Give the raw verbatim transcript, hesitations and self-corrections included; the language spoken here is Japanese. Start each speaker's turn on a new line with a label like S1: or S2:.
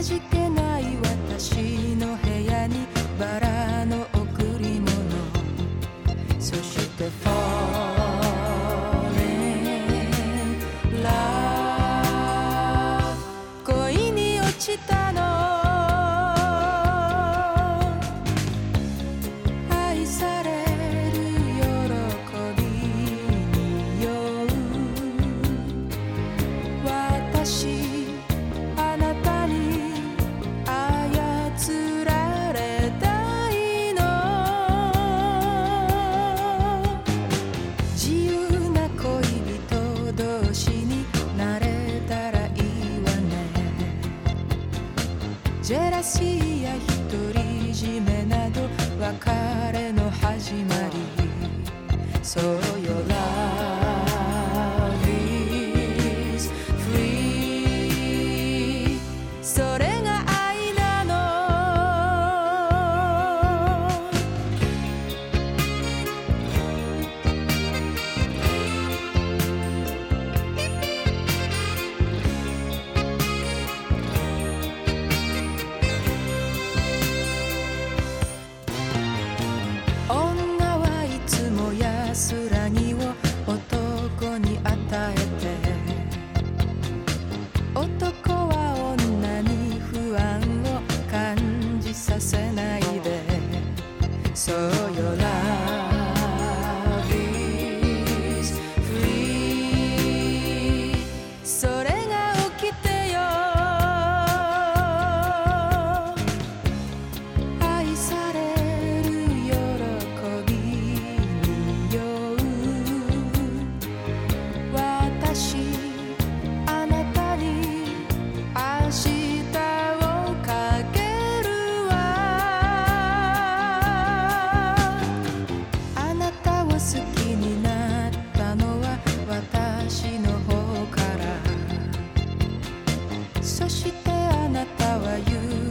S1: じけない私の部屋にバラの贈り物、そして Falling Love 恋に落ちたの、愛される喜びに酔う私、あなたに操られたいの、自由な恋人同士になれたらいいわね。ジェラシーや独り占めなど別れの始まり、そうよ Love is free、 それが愛なの。女はいつも安らぎを男に与えて、男は女に不安を感じさせないで、そうよ Love is free、 それが起きてよ、愛される喜びに酔う私、あなたに明日をかけるわ。あなたを好きになったのは私の方から、そしてあなたは言う